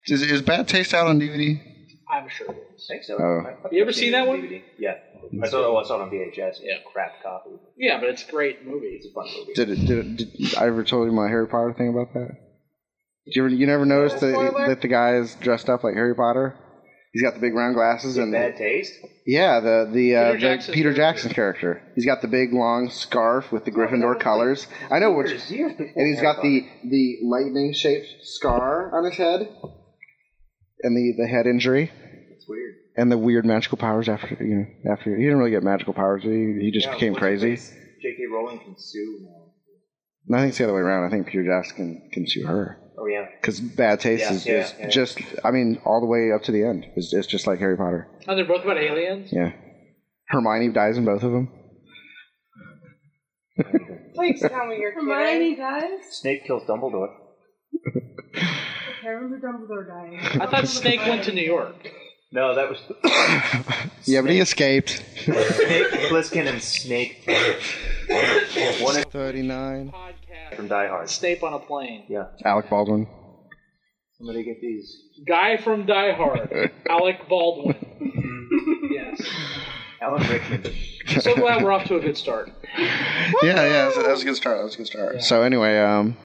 Is Bad Taste out on DVD? I'm sure it is. I think so. Oh. Have you ever seen that one? DVD? Yeah. I saw it on VHS. Yeah. Crap copy. Yeah, but it's a great movie. It's a fun movie. Did I ever told you my Harry Potter thing about that? You never noticed that the guy is dressed up like Harry Potter? He's got the big round glasses and Bad Taste? Yeah, the Peter Jackson character. He's got the big long scarf with the Gryffindor colors. I know which, and he's got the lightning shaped scar on his head, and the head injury. It's weird. And the weird magical powers after he didn't really get magical powers. He just became crazy. J.K. Rowling can sue now. No, I think it's the other way around. I think Peter Jackson can sue her. Oh, yeah. Because Bad Taste is just, I mean, all the way up to the end. It's just like Harry Potter. Oh, they're both about aliens? Yeah. Hermione dies in both of them. Please tell me you're kidding. Hermione dies? Snape kills Dumbledore. I remember Dumbledore dying. I thought Snake went to New York. No, that was... Yeah, but he escaped. Snake, Plissken, and Snake. 39. Podcast. From Die Hard. Snape on a plane. Yeah. Alec Baldwin. Somebody get these. Guy from Die Hard. Alec Baldwin. Yes. Alan Rickman. So glad we're off to a good start. Yeah, that was a good start. Yeah. So anyway,